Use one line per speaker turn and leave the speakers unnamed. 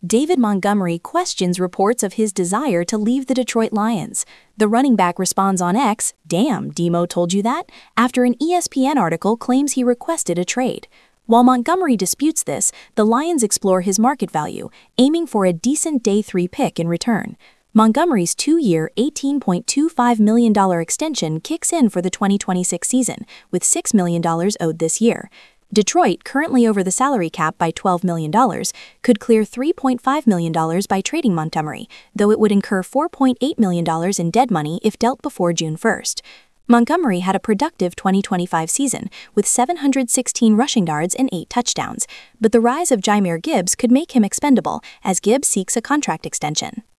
David Montgomery questions reports of his desire to leave the Detroit Lions. The running back responds on X, "Damn, Demo told you that?" after an ESPN article claims he requested a trade. While Montgomery disputes this, the Lions explore his market value, aiming for a decent day 3 pick in return. Montgomery's 2-year, $18.25 million extension kicks in for the 2026 season, with $6 million owed this year. Detroit, currently over the salary cap by $12 million, could clear $3.5 million by trading Montgomery, though it would incur $4.8 million in dead money if dealt before June 1st. Montgomery had a productive 2025 season, with 716 rushing yards and 8 touchdowns, but the rise of Jahmyr Gibbs could make him expendable as Gibbs seeks a contract extension.